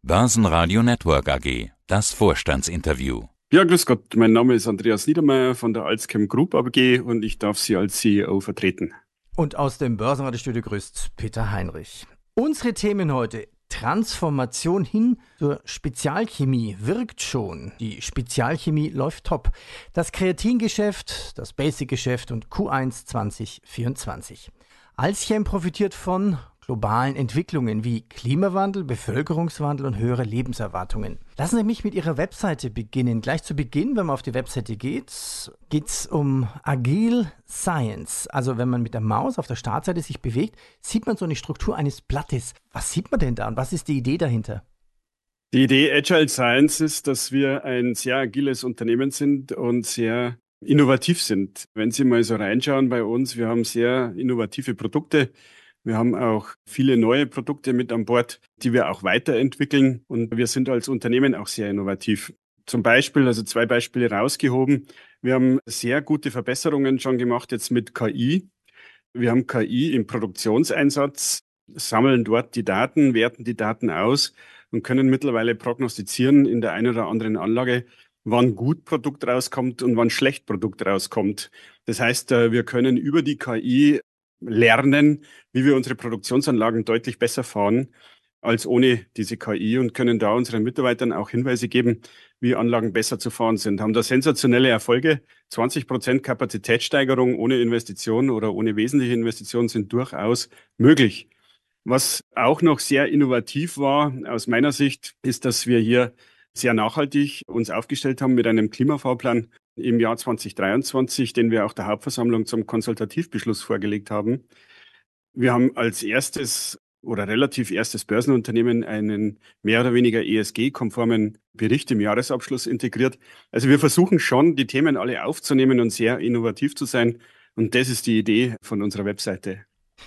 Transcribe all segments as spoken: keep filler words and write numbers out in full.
Börsenradio Network A G, das Vorstandsinterview. Ja, grüß Gott, mein Name ist Andreas Niedermeyer von der Alzchem Group A G und ich darf Sie als C E O vertreten. Und aus dem Börsenradiostudio grüßt Peter Heinrich. Unsere Themen heute: Transformation hin zur Spezialchemie wirkt schon. Die Spezialchemie läuft top. Das Kreatingeschäft, das Basic-Geschäft und Q eins zwanzig vierundzwanzig. Alzchem profitiert von globalen Entwicklungen wie Klimawandel, Bevölkerungswandel und höhere Lebenserwartungen. Lassen Sie mich mit Ihrer Webseite beginnen. Gleich zu Beginn, wenn man auf die Webseite geht, geht es um Agile Science. Also wenn man mit der Maus auf der Startseite sich bewegt, sieht man so eine Struktur eines Blattes. Was sieht man denn da und was ist die Idee dahinter? Die Idee Agile Science ist, dass wir ein sehr agiles Unternehmen sind und sehr innovativ sind. Wenn Sie mal so reinschauen bei uns, wir haben sehr innovative Produkte. Wir haben auch viele neue Produkte mit an Bord, die wir auch weiterentwickeln. Und wir sind als Unternehmen auch sehr innovativ. Zum Beispiel, also zwei Beispiele rausgehoben. Wir haben sehr gute Verbesserungen schon gemacht jetzt mit K I. Wir haben K I im Produktionseinsatz, sammeln dort die Daten, werten die Daten aus und können mittlerweile prognostizieren in der einen oder anderen Anlage, wann gut Produkt rauskommt und wann schlecht Produkt rauskommt. Das heißt, wir können über die K I lernen, wie wir unsere Produktionsanlagen deutlich besser fahren als ohne diese K I und können da unseren Mitarbeitern auch Hinweise geben, wie Anlagen besser zu fahren sind. Haben da sensationelle Erfolge. zwanzig Prozent Kapazitätssteigerung ohne Investition oder ohne wesentliche Investitionen sind durchaus möglich. Was auch noch sehr innovativ war aus meiner Sicht, ist, dass wir hier sehr nachhaltig uns aufgestellt haben mit einem Klimafahrplan im Jahr zwanzig dreiundzwanzig, den wir auch der Hauptversammlung zum Konsultativbeschluss vorgelegt haben. Wir haben als erstes oder relativ erstes Börsenunternehmen einen mehr oder weniger E S G-konformen Bericht im Jahresabschluss integriert. Also wir versuchen schon, die Themen alle aufzunehmen und sehr innovativ zu sein. Und das ist die Idee von unserer Webseite.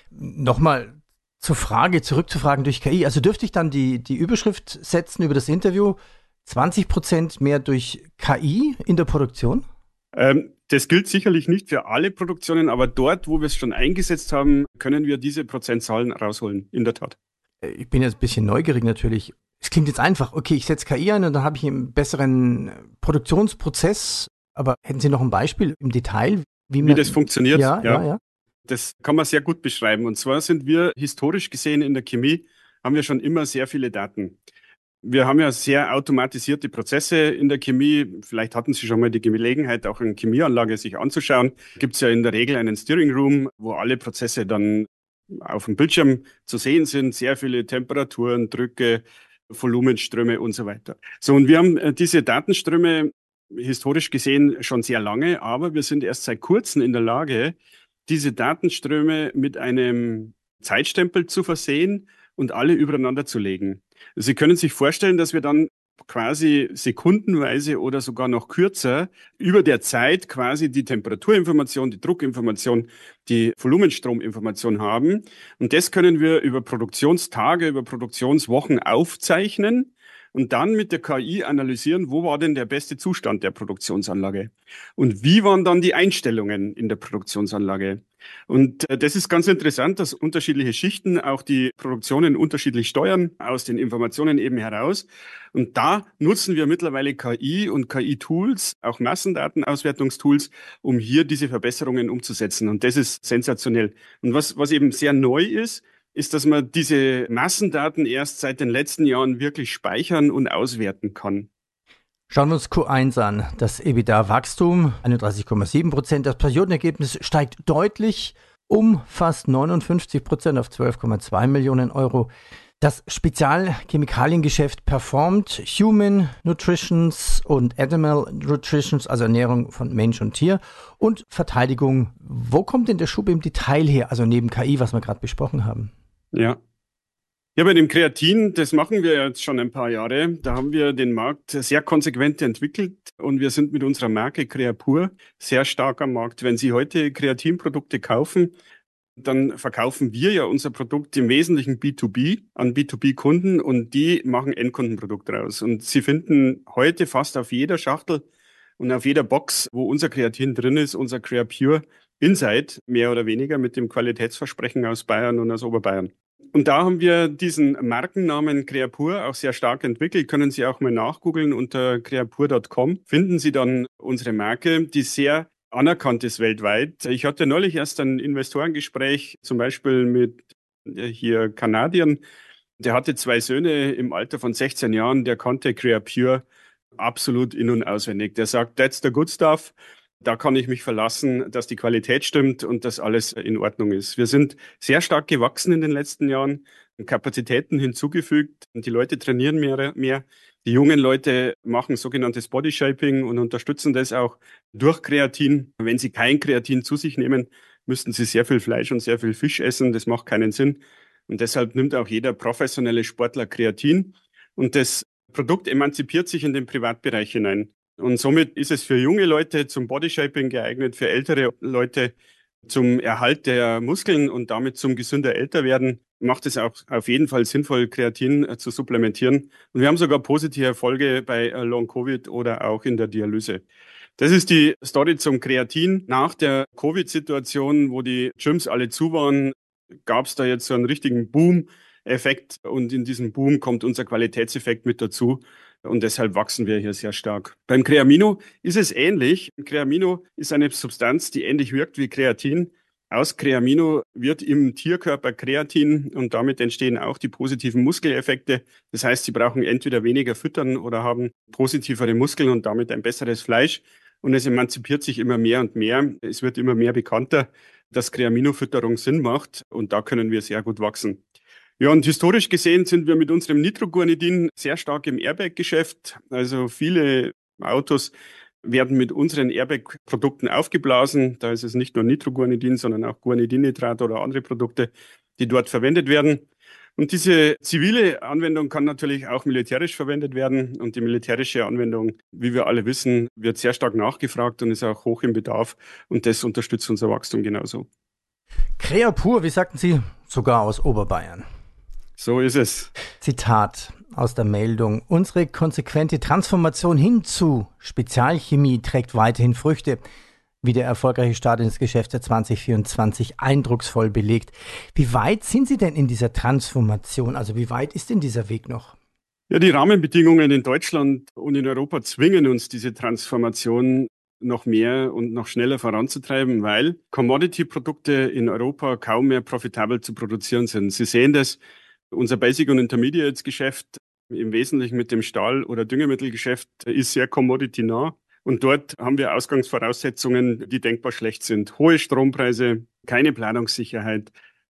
Nochmal zur Frage, zurückzufragen durch K I. Also dürfte ich dann die, die Überschrift setzen über das Interview: zwanzig Prozent mehr durch K I in der Produktion? Ähm, das gilt sicherlich nicht für alle Produktionen, aber dort, wo wir es schon eingesetzt haben, können wir diese Prozentzahlen rausholen, in der Tat. Ich bin jetzt ein bisschen neugierig natürlich. Es klingt jetzt einfach, okay, ich setze K I ein und dann habe ich einen besseren Produktionsprozess. Aber hätten Sie noch ein Beispiel im Detail? Wie, Wie das funktioniert? Ja, ja, ja, ja. Das kann man sehr gut beschreiben. Und zwar sind wir historisch gesehen in der Chemie, haben wir schon immer sehr viele Daten. Wir haben ja sehr automatisierte Prozesse in der Chemie. Vielleicht hatten Sie schon mal die Gelegenheit, auch eine Chemieanlage sich anzuschauen. Gibt es ja in der Regel einen Steering Room, wo alle Prozesse dann auf dem Bildschirm zu sehen sind. Sehr viele Temperaturen, Drücke, Volumenströme und so weiter. So, und wir haben diese Datenströme historisch gesehen schon sehr lange, aber wir sind erst seit kurzem in der Lage, diese Datenströme mit einem Zeitstempel zu versehen und alle übereinander zu legen. Sie können sich vorstellen, dass wir dann quasi sekundenweise oder sogar noch kürzer über der Zeit quasi die Temperaturinformation, die Druckinformation, die Volumenstrominformation haben. Und das können wir über Produktionstage, über Produktionswochen aufzeichnen und dann mit der K I analysieren, wo war denn der beste Zustand der Produktionsanlage und wie waren dann die Einstellungen in der Produktionsanlage. Und äh, das ist ganz interessant, dass unterschiedliche Schichten auch die Produktionen unterschiedlich steuern, aus den Informationen eben heraus. Und da nutzen wir mittlerweile K I und K I-Tools, auch Massendatenauswertungstools, um hier diese Verbesserungen umzusetzen. Und das ist sensationell. Und was, was eben sehr neu ist, ist, dass man diese Massendaten erst seit den letzten Jahren wirklich speichern und auswerten kann. Schauen wir uns Q eins an. Das EBITDA-Wachstum einunddreißig Komma sieben Prozent. Das Periodenergebnis steigt deutlich um fast neunundfünfzig Prozent auf zwölf Komma zwei Millionen Euro. Das Spezialchemikaliengeschäft performt Human Nutritions und Animal Nutritions, also Ernährung von Mensch und Tier, und Verteidigung. Wo kommt denn der Schub im Detail her, also neben K I, was wir gerade besprochen haben? Ja. Ja, bei dem Kreatin, das machen wir jetzt schon ein paar Jahre. Da haben wir den Markt sehr konsequent entwickelt und wir sind mit unserer Marke Creapure sehr stark am Markt. Wenn Sie heute Kreatinprodukte kaufen, dann verkaufen wir ja unser Produkt im Wesentlichen B zwei B an B zwei B-Kunden und die machen Endkundenprodukt raus. Und Sie finden heute fast auf jeder Schachtel und auf jeder Box, wo unser Kreatin drin ist, unser Creapure Inside, mehr oder weniger mit dem Qualitätsversprechen aus Bayern und aus Oberbayern. Und da haben wir diesen Markennamen Creapure auch sehr stark entwickelt. Können Sie auch mal nachgoogeln unter creapure Punkt com. Finden Sie dann unsere Marke, die sehr anerkannt ist weltweit. Ich hatte neulich erst ein Investorengespräch, zum Beispiel mit äh, hier Kanadiern. Der hatte zwei Söhne im Alter von sechzehn Jahren. Der kannte Creapure absolut in- und auswendig. Der sagt, that's the good stuff. Da kann ich mich verlassen, dass die Qualität stimmt und dass alles in Ordnung ist. Wir sind sehr stark gewachsen in den letzten Jahren, Kapazitäten hinzugefügt und die Leute trainieren mehr, mehr. Die jungen Leute machen sogenanntes Bodyshaping und unterstützen das auch durch Kreatin. Wenn sie kein Kreatin zu sich nehmen, müssten sie sehr viel Fleisch und sehr viel Fisch essen. Das macht keinen Sinn. Und deshalb nimmt auch jeder professionelle Sportler Kreatin. Und das Produkt emanzipiert sich in den Privatbereich hinein. Und somit ist es für junge Leute zum Bodyshaping geeignet, für ältere Leute zum Erhalt der Muskeln und damit zum gesünder Älterwerden. Macht es auch auf jeden Fall sinnvoll, Kreatin äh, zu supplementieren. Und wir haben sogar positive Erfolge bei äh, Long-Covid oder auch in der Dialyse. Das ist die Story zum Kreatin. Nach der Covid-Situation, wo die Gyms alle zu waren, gab es da jetzt so einen richtigen Boom-Effekt. Und in diesem Boom kommt unser Qualitätseffekt mit dazu. Und deshalb wachsen wir hier sehr stark. Beim Creamino ist es ähnlich. Creamino ist eine Substanz, die ähnlich wirkt wie Kreatin. Aus Creamino wird im Tierkörper Kreatin und damit entstehen auch die positiven Muskeleffekte. Das heißt, Sie brauchen entweder weniger füttern oder haben positivere Muskeln und damit ein besseres Fleisch. Und es emanzipiert sich immer mehr und mehr. Es wird immer mehr bekannter, dass Creamino-Fütterung Sinn macht und da können wir sehr gut wachsen. Ja, und historisch gesehen sind wir mit unserem Nitroguanidin sehr stark im Airbag-Geschäft. Also viele Autos werden mit unseren Airbag-Produkten aufgeblasen. Da ist es nicht nur Nitroguanidin, sondern auch Guanidinitrat oder andere Produkte, die dort verwendet werden. Und diese zivile Anwendung kann natürlich auch militärisch verwendet werden. Und die militärische Anwendung, wie wir alle wissen, wird sehr stark nachgefragt und ist auch hoch im Bedarf. Und das unterstützt unser Wachstum genauso. Creapure, wie sagten Sie, sogar aus Oberbayern. So ist es. Zitat aus der Meldung. Unsere konsequente Transformation hin zu Spezialchemie trägt weiterhin Früchte, wie der erfolgreiche Start ins Geschäftsjahr zwanzig vierundzwanzig eindrucksvoll belegt. Wie weit sind Sie denn in dieser Transformation? Also wie weit ist denn dieser Weg noch? Ja, die Rahmenbedingungen in Deutschland und in Europa zwingen uns, diese Transformation noch mehr und noch schneller voranzutreiben, weil Commodity-Produkte in Europa kaum mehr profitabel zu produzieren sind. Sie sehen das. Unser Basic- und Intermediates-Geschäft im Wesentlichen mit dem Stahl- oder Düngemittelgeschäft ist sehr commodity-nah. Und dort haben wir Ausgangsvoraussetzungen, die denkbar schlecht sind. Hohe Strompreise, keine Planungssicherheit,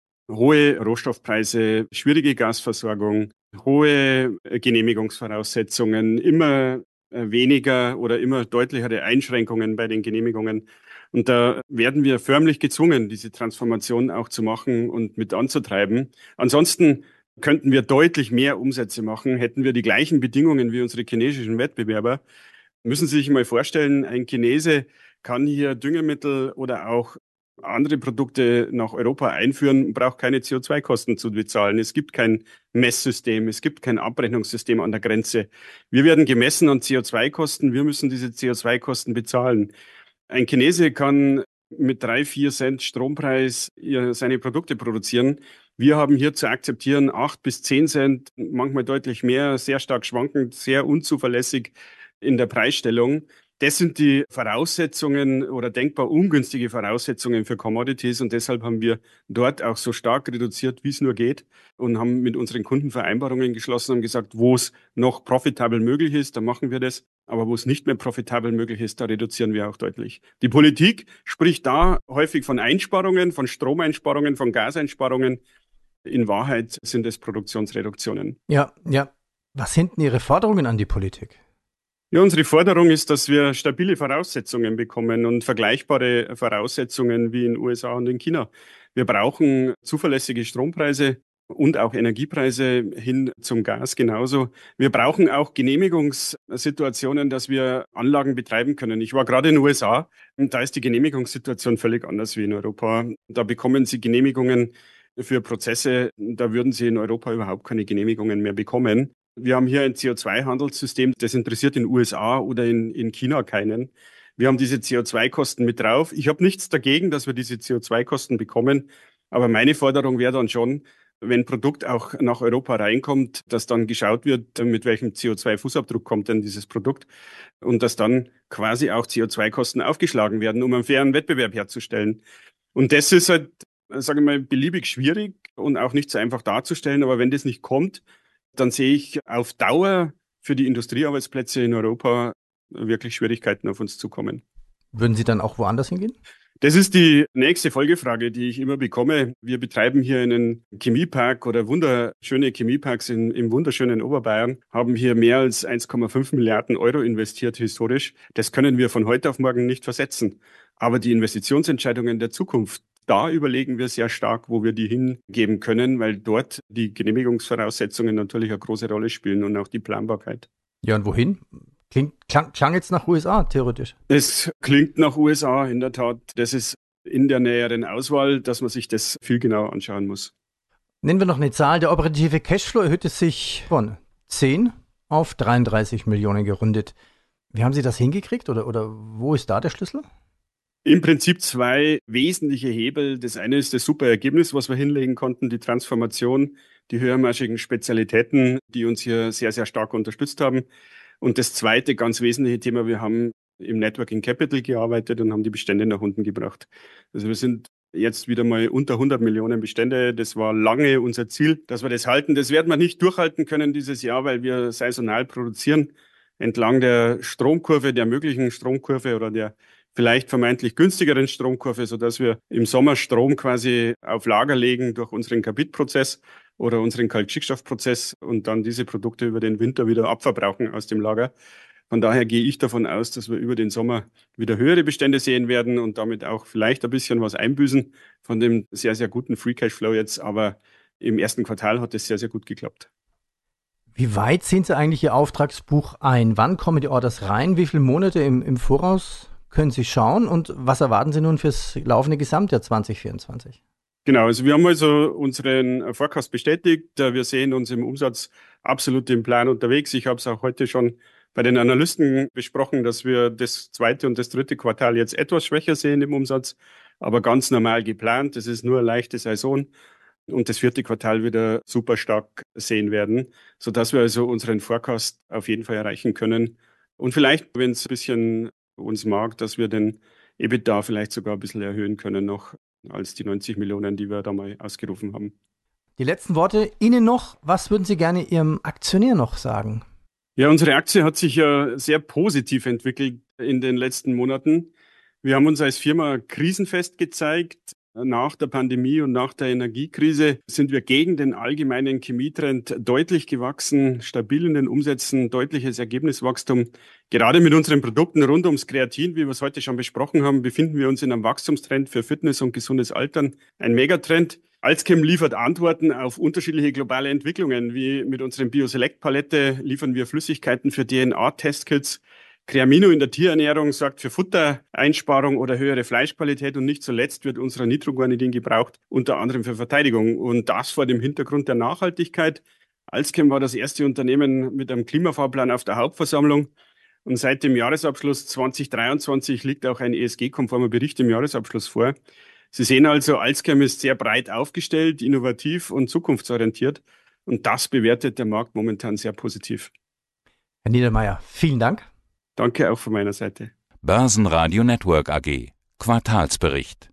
hohe Rohstoffpreise, schwierige Gasversorgung, hohe Genehmigungsvoraussetzungen, immer weniger oder immer deutlichere Einschränkungen bei den Genehmigungen. Und da werden wir förmlich gezwungen, diese Transformation auch zu machen und mit anzutreiben. Ansonsten könnten wir deutlich mehr Umsätze machen, hätten wir die gleichen Bedingungen wie unsere chinesischen Wettbewerber. Müssen Sie sich mal vorstellen, ein Chinese kann hier Düngemittel oder auch andere Produkte nach Europa einführen und braucht keine C O zwei Kosten zu bezahlen. Es gibt kein Messsystem, es gibt kein Abrechnungssystem an der Grenze. Wir werden gemessen an C O zwei Kosten, wir müssen diese C O zwei Kosten bezahlen. Ein Chinese kann mit drei, vier Cent Strompreis seine Produkte produzieren. Wir haben hier zu akzeptieren acht bis zehn Cent, manchmal deutlich mehr, sehr stark schwankend, sehr unzuverlässig in der Preisstellung. Das sind die Voraussetzungen oder denkbar ungünstige Voraussetzungen für Commodities und deshalb haben wir dort auch so stark reduziert, wie es nur geht und haben mit unseren Kunden Vereinbarungen geschlossen und gesagt, wo es noch profitabel möglich ist, da machen wir das, aber wo es nicht mehr profitabel möglich ist, da reduzieren wir auch deutlich. Die Politik spricht da häufig von Einsparungen, von Stromeinsparungen, von Gaseinsparungen. In Wahrheit sind es Produktionsreduktionen. Ja, ja. Was sind denn Ihre Forderungen an die Politik? Ja, unsere Forderung ist, dass wir stabile Voraussetzungen bekommen und vergleichbare Voraussetzungen wie in den U S A und in China. Wir brauchen zuverlässige Strompreise und auch Energiepreise hin zum Gas genauso. Wir brauchen auch Genehmigungssituationen, dass wir Anlagen betreiben können. Ich war gerade in den U S A und da ist die Genehmigungssituation völlig anders wie in Europa. Da bekommen Sie Genehmigungen für Prozesse, da würden Sie in Europa überhaupt keine Genehmigungen mehr bekommen. Wir haben hier ein C O zwei Handelssystem, das interessiert in den U S A oder in, in China keinen. Wir haben diese C O zwei Kosten mit drauf. Ich habe nichts dagegen, dass wir diese C O zwei Kosten bekommen. Aber meine Forderung wäre dann schon, wenn ein Produkt auch nach Europa reinkommt, dass dann geschaut wird, mit welchem C O zwei Fußabdruck kommt denn dieses Produkt und dass dann quasi auch C O zwei Kosten aufgeschlagen werden, um einen fairen Wettbewerb herzustellen. Und das ist halt, sage ich mal, beliebig schwierig und auch nicht so einfach darzustellen. Aber wenn das nicht kommt, dann sehe ich auf Dauer für die Industriearbeitsplätze in Europa wirklich Schwierigkeiten auf uns zukommen. Würden Sie dann auch woanders hingehen? Das ist die nächste Folgefrage, die ich immer bekomme. Wir betreiben hier einen Chemiepark oder wunderschöne Chemieparks in, im wunderschönen Oberbayern, haben hier mehr als eins Komma fünf Milliarden Euro investiert historisch. Das können wir von heute auf morgen nicht versetzen. Aber die Investitionsentscheidungen der Zukunft, da überlegen wir sehr stark, wo wir die hingeben können, weil dort die Genehmigungsvoraussetzungen natürlich eine große Rolle spielen und auch die Planbarkeit. Ja, und wohin? Klingt, klang, klang jetzt nach U S A, theoretisch. Es klingt nach U S A, in der Tat. Das ist in der näheren Auswahl, dass man sich das viel genauer anschauen muss. Nennen wir noch eine Zahl. Der operative Cashflow erhöhte sich von zehn auf dreiunddreißig Millionen gerundet. Wie haben Sie das hingekriegt oder, oder wo ist da der Schlüssel? Im Prinzip zwei wesentliche Hebel. Das eine ist das super Ergebnis, was wir hinlegen konnten, die Transformation, die höhermarschigen Spezialitäten, die uns hier sehr, sehr stark unterstützt haben. Und das zweite ganz wesentliche Thema, wir haben im Networking Capital gearbeitet und haben die Bestände nach unten gebracht. Also wir sind jetzt wieder mal unter hundert Millionen Bestände. Das war lange unser Ziel, dass wir das halten. Das werden wir nicht durchhalten können dieses Jahr, weil wir saisonal produzieren entlang der Stromkurve, der möglichen Stromkurve oder der vielleicht vermeintlich günstigeren Stromkurve, sodass wir im Sommer Strom quasi auf Lager legen durch unseren Carbid-Prozess oder unseren Kalkschickstoffprozess und dann diese Produkte über den Winter wieder abverbrauchen aus dem Lager. Von daher gehe ich davon aus, dass wir über den Sommer wieder höhere Bestände sehen werden und damit auch vielleicht ein bisschen was einbüßen von dem sehr, sehr guten Free Cashflow jetzt. Aber im ersten Quartal hat es sehr, sehr gut geklappt. Wie weit sind Sie eigentlich Ihr Auftragsbuch ein? Wann kommen die Orders rein? Wie viele Monate im, im Voraus können Sie schauen? Und was erwarten Sie nun fürs laufende Gesamtjahr zwanzig vierundzwanzig? Genau, also wir haben also unseren Forecast bestätigt. Wir sehen uns im Umsatz absolut im Plan unterwegs. Ich habe es auch heute schon bei den Analysten besprochen, dass wir das zweite und das dritte Quartal jetzt etwas schwächer sehen im Umsatz, aber ganz normal geplant. Das ist nur eine leichte Saison und das vierte Quartal wieder super stark sehen werden, sodass wir also unseren Forecast auf jeden Fall erreichen können. Und vielleicht, wenn es ein bisschen uns mag, dass wir den EBITDA vielleicht sogar ein bisschen erhöhen können noch als die neunzig Millionen, die wir da mal ausgerufen haben. Die letzten Worte Ihnen noch. Was würden Sie gerne Ihrem Aktionär noch sagen? Ja, unsere Aktie hat sich ja sehr positiv entwickelt in den letzten Monaten. Wir haben uns als Firma krisenfest gezeigt. Nach der Pandemie und nach der Energiekrise sind wir gegen den allgemeinen Chemietrend deutlich gewachsen, stabil in den Umsätzen, deutliches Ergebniswachstum. Gerade mit unseren Produkten rund ums Kreatin, wie wir es heute schon besprochen haben, befinden wir uns in einem Wachstumstrend für Fitness und gesundes Altern. Ein Megatrend. AlzChem liefert Antworten auf unterschiedliche globale Entwicklungen. Wie mit unserem BioSelect-Palette liefern wir Flüssigkeiten für D N A-Testkits. Creamino in der Tierernährung sorgt für Futtereinsparung oder höhere Fleischqualität und nicht zuletzt wird unser Nitroguanidin gebraucht, unter anderem für Verteidigung. Und das vor dem Hintergrund der Nachhaltigkeit. AlzChem war das erste Unternehmen mit einem Klimafahrplan auf der Hauptversammlung. Und seit dem Jahresabschluss zwanzig dreiundzwanzig liegt auch ein E S G-konformer Bericht im Jahresabschluss vor. Sie sehen also, AlzChem ist sehr breit aufgestellt, innovativ und zukunftsorientiert. Und das bewertet der Markt momentan sehr positiv. Herr Niedermeier, vielen Dank. Danke auch von meiner Seite. Börsenradio Network A G. Quartalsbericht.